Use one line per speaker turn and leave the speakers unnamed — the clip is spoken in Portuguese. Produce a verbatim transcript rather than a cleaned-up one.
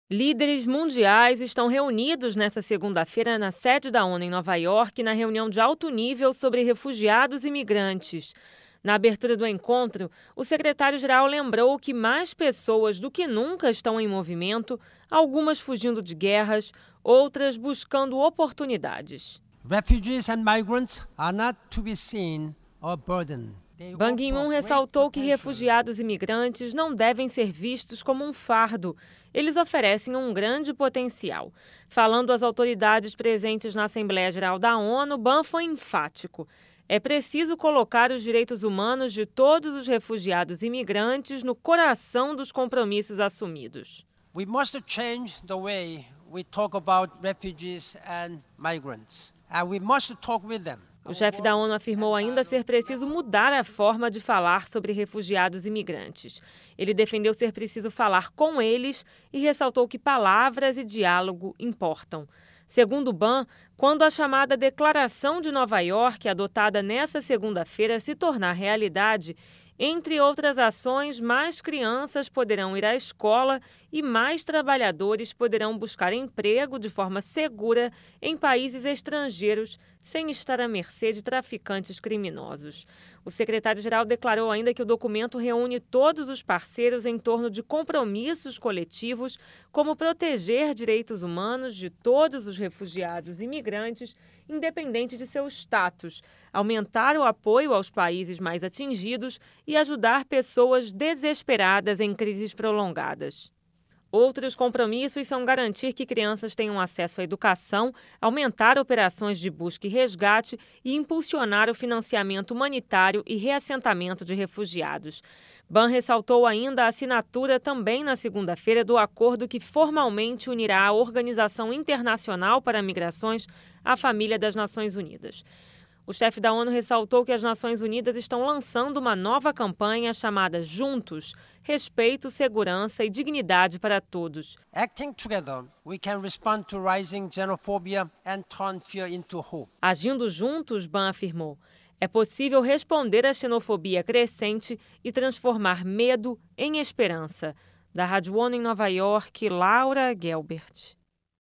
Líderes mundiais estão reunidos nesta segunda-feira na sede da ONU em Nova York, na reunião de alto nível sobre refugiados e migrantes. Na abertura do encontro, o secretário-geral lembrou que mais pessoas do que nunca estão em movimento, algumas fugindo de guerras, outras buscando oportunidades.
Refugees and migrants are not to be seen a burden.
Ban Ki-moon ressaltou que refugiados e migrantes não devem ser vistos como um fardo. Eles oferecem um grande potencial. Falando às autoridades presentes na Assembleia Geral da ONU, Ban foi enfático. É preciso colocar os direitos humanos de todos os refugiados e migrantes no coração dos compromissos assumidos.
We must change the way we talk about refugees and migrants. And we must talk with them.
O chefe da ONU afirmou ainda ser preciso mudar a forma de falar sobre refugiados e migrantes. Ele defendeu ser preciso falar com eles e ressaltou que palavras e diálogo importam. Segundo Ban, quando a chamada Declaração de Nova York, adotada nesta segunda-feira, se tornar realidade, entre outras ações, mais crianças poderão ir à escola e mais trabalhadores poderão buscar emprego de forma segura em países estrangeiros, sem estar à mercê de traficantes criminosos. O secretário-geral declarou ainda que o documento reúne todos os parceiros em torno de compromissos coletivos, como proteger direitos humanos de todos os refugiados e migrantes, independente de seu status, aumentar o apoio aos países mais atingidos e ajudar pessoas desesperadas em crises prolongadas. Outros compromissos são garantir que crianças tenham acesso à educação, aumentar operações de busca e resgate e impulsionar o financiamento humanitário e reassentamento de refugiados. Ban ressaltou ainda a assinatura também na segunda-feira do acordo que formalmente unirá a Organização Internacional para Migrações à família das Nações Unidas. O chefe da ONU ressaltou que as Nações Unidas estão lançando uma nova campanha chamada Juntos, Respeito, Segurança e Dignidade para Todos.
Acting together, we can respond to rising xenophobia and turn fear into hope.
Agindo juntos, Ban afirmou, é possível responder à xenofobia crescente e transformar medo em esperança. Da Rádio ONU em Nova York, Laura Gelbert.